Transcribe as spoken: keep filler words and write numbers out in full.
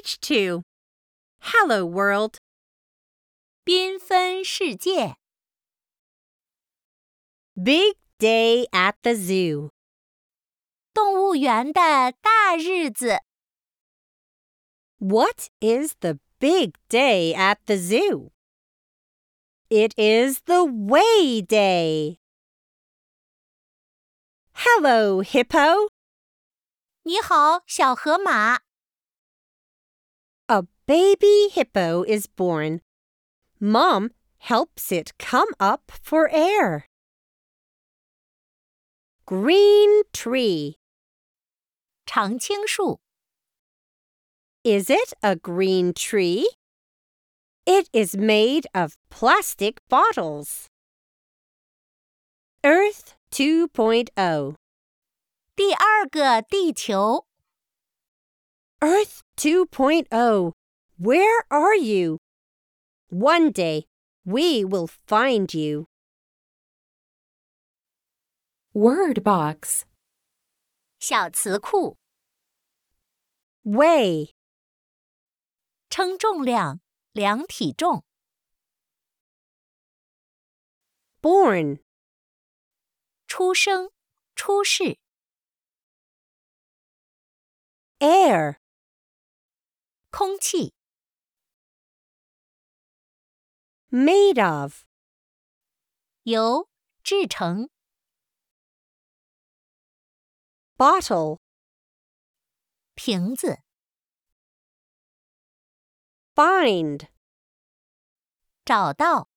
Page two. Hello World. 缤纷世界 Big day at the zoo. 动物园的大日子 What is the big day at the zoo? It is the weigh day. Hello, hippo. 你好，小河马 A baby hippo is born. Mom helps it come up for air. Green tree. 常青树 Is it a green tree? It is made of plastic bottles. Earth two point oh. 第二个地球 Earth two point oh, where are you? One day, we will find you. Word box. 小词库 Weigh. 称重量量体重 Born. 出生出世 Air. 空气 Made of. 由制成 Bottle. 瓶子 Find. 找到